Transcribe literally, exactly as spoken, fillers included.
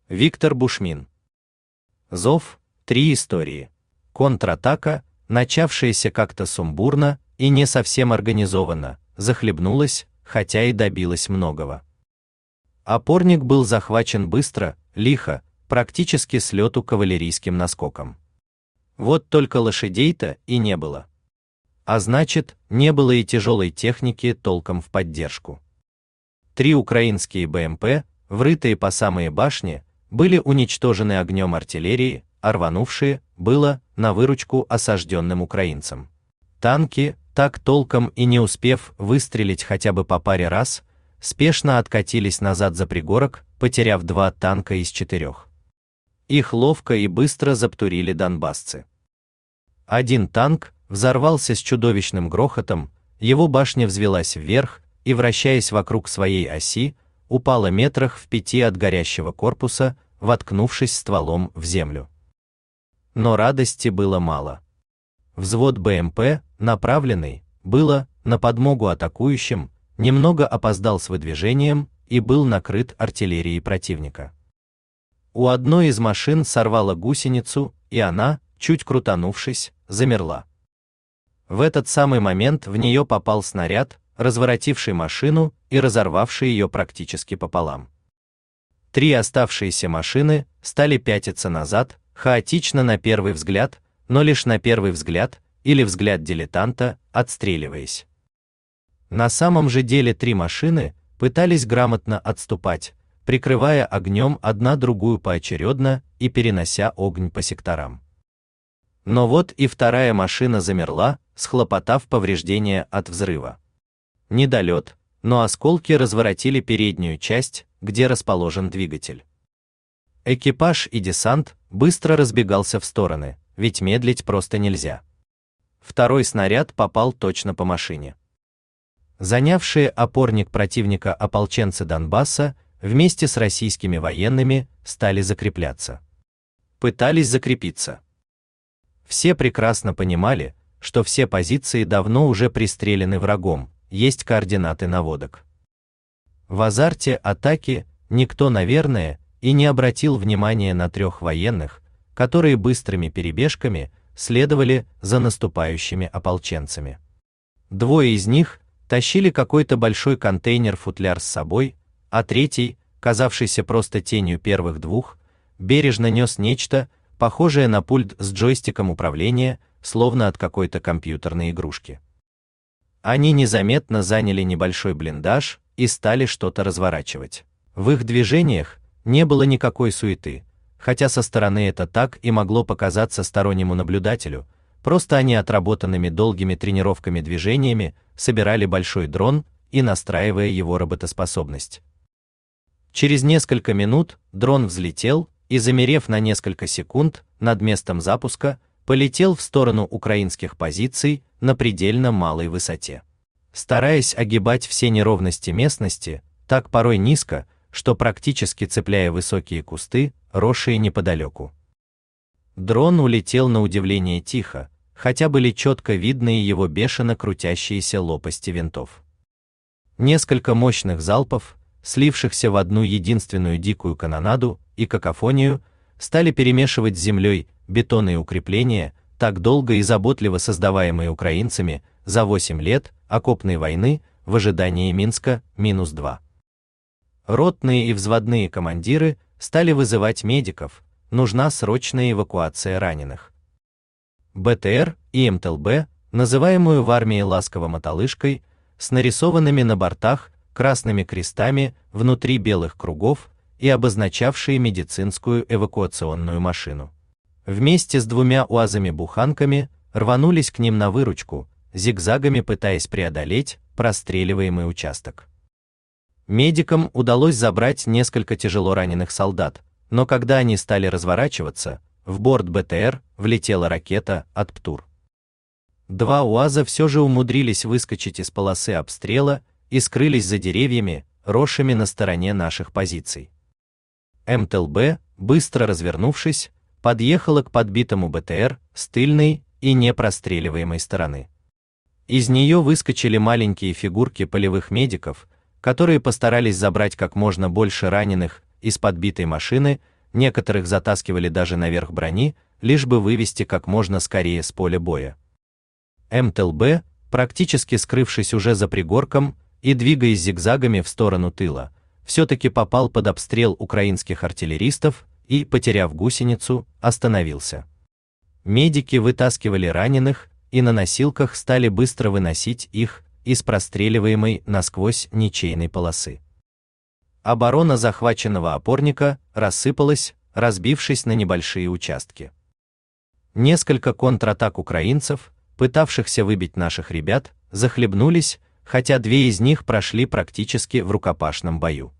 Виктор Бушмин. Зов. Три истории. Контратака, начавшаяся как-то сумбурно и не совсем организованно, захлебнулась, хотя и добилась многого. Опорник был захвачен быстро, лихо, практически с лету кавалерийским наскоком. Вот только лошадей-то и не было. А значит, не было и тяжелой техники толком в поддержку. Три украинские БМП, врытые по самые башни, были уничтожены огнем артиллерии, а рванувшие было на выручку осажденным украинцам. Танки, так толком и не успев выстрелить хотя бы по паре раз, спешно откатились назад за пригорок, потеряв два танка из четырех. Их ловко и быстро заптурили донбассцы. Один танк взорвался с чудовищным грохотом, его башня взвилась вверх и, вращаясь вокруг своей оси, упала метрах в пяти от горящего корпуса, воткнувшись стволом в землю. Но радости было мало. Взвод БМП, направленный, было, на подмогу атакующим, немного опоздал с выдвижением и был накрыт артиллерией противника. У одной из машин сорвало гусеницу, и она, чуть крутанувшись, замерла. В этот самый момент в нее попал снаряд, разворотивший машину и разорвавший ее практически пополам. Три оставшиеся машины стали пятиться назад, хаотично на первый взгляд, но лишь на первый взгляд, или взгляд дилетанта, отстреливаясь. На самом же деле три машины пытались грамотно отступать, прикрывая огнем одна другую поочередно и перенося огонь по секторам. Но вот и вторая машина замерла, схлопотав повреждения от взрыва. Недолет, но осколки разворотили переднюю часть, где расположен двигатель. Экипаж и десант быстро разбегался в стороны, ведь медлить просто нельзя. Второй снаряд попал точно по машине. Занявшие опорник противника ополченцы Донбасса вместе с российскими военными стали закрепляться. Пытались закрепиться. Все прекрасно понимали, что все позиции давно уже пристрелены врагом, есть координаты наводок. В азарте атаки никто, наверное, и не обратил внимания на трех военных, которые быстрыми перебежками следовали за наступающими ополченцами. Двое из них тащили какой-то большой контейнер-футляр с собой, а третий, казавшийся просто тенью первых двух, бережно нес нечто, похожее на пульт с джойстиком управления, словно от какой-то компьютерной игрушки. Они незаметно заняли небольшой блиндаж и стали что-то разворачивать. В их движениях не было никакой суеты, хотя со стороны это так и могло показаться стороннему наблюдателю, просто они отработанными долгими тренировками движениями собирали большой дрон и настраивая его работоспособность. Через несколько минут дрон взлетел и, замерев на несколько секунд над местом запуска, полетел в сторону украинских позиций на предельно малой высоте. Стараясь огибать все неровности местности, так порой низко, что практически цепляя высокие кусты, росшие неподалеку. Дрон улетел на удивление тихо, хотя были четко видны его бешено крутящиеся лопасти винтов. Несколько мощных залпов, слившихся в одну единственную дикую канонаду и какофонию, стали перемешивать с землей бетонные укрепления, так долго и заботливо создаваемые украинцами за восемь лет окопной войны в ожидании Минска минус два. Ротные и взводные командиры стали вызывать медиков, нужна срочная эвакуация раненых. БТР и МТЛБ, называемую в армии ласково мотолыжкой, с нарисованными на бортах красными крестами внутри белых кругов и обозначавшие медицинскую эвакуационную машину. Вместе с двумя УАЗами-буханками рванулись к ним на выручку, зигзагами пытаясь преодолеть простреливаемый участок. Медикам удалось забрать несколько тяжело раненых солдат, но когда они стали разворачиваться, в борт БТР влетела ракета от ПТУР. Два УАЗа все же умудрились выскочить из полосы обстрела и скрылись за деревьями, росшими на стороне наших позиций. МТЛБ, быстро развернувшись, подъехала к подбитому БТР с тыльной и непростреливаемой стороны. Из нее выскочили маленькие фигурки полевых медиков, которые постарались забрать как можно больше раненых из подбитой машины, некоторых затаскивали даже наверх брони, лишь бы вывести как можно скорее с поля боя. эм тэ эл бэ, практически скрывшись уже за пригорком и двигаясь зигзагами в сторону тыла, все-таки попал под обстрел украинских артиллеристов и, потеряв гусеницу, остановился. Медики вытаскивали раненых и на носилках стали быстро выносить их из простреливаемой насквозь ничейной полосы. Оборона захваченного опорника рассыпалась, разбившись на небольшие участки. Несколько контратак украинцев, пытавшихся выбить наших ребят, захлебнулись, хотя две из них прошли практически в рукопашном бою.